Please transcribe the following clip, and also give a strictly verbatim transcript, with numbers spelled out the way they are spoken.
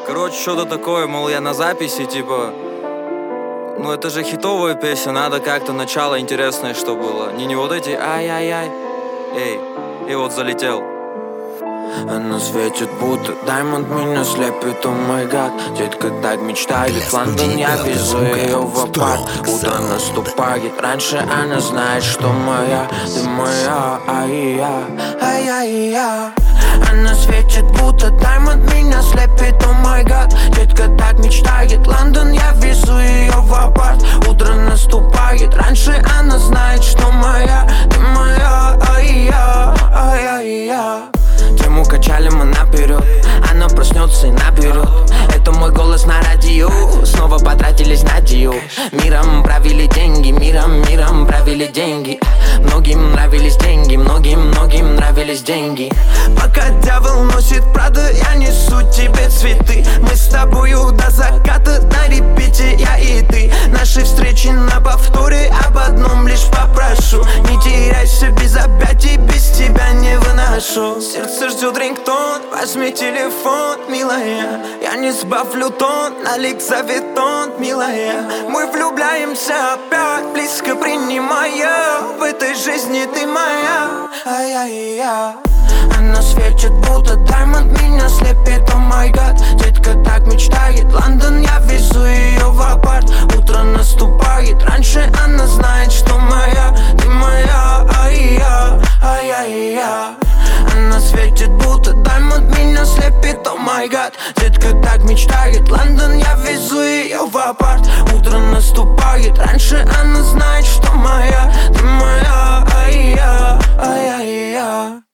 Короче, что-то такое, мол, я на записи, типа. Ну это же хитовая песня, надо как-то начало интересное, что было. Не не вот эти ай-яй-яй. Эй, и вот залетел. Она светит, будто даймонд, меня слепит, о май гад. Детка так мечтает в Лондон, я везу ее в апарт. Утро наступает, раньше она знает, что моя, ты моя, ай-я, ай-я-я. Она светит, будто даймонд, меня слепит, о май гад. Детка так мечтает, Лондон, я везу ее в апарт. Утро наступает, раньше она знает, что моя, ты моя, ай-я, ай-я-я. Тему качали мы наперед, она проснется и наберет. Это мой голос на радио, снова потратились на дью. Миром правили деньги, миром, миром правили деньги. Многим нравились деньги, многим, многим нравились деньги. Пока дьявол носит Прада, я несу тебе цветы. Мы с тобою до заката на репите, я и ты. Наши встречи на повторе, об одном лишь попрошу: не теряйся без объятий, без тебя не выношу. Сердце ждет рингтон, возьми телефон, милая. Я не сбавлю тон, на лик завитон, милая. Мы влюбляемся опять, близко принимая. В этой жизни ты моя, ай-яй-я. Она светит, будто даймонд, меня слепит, о май гад. Детка так мечтает, Лондон, я везу ее в апарт. Утро наступает, раньше она знает, что моя, ты моя, ай-я, ай-яй-я. Она светит, будто даймонд, меня слепит, о май гад. Детка так мечтает, Лондон, я везу ее в апарт. Утро наступает, раньше она знает, что моя, ты моя, ай-я, ай-яй-я.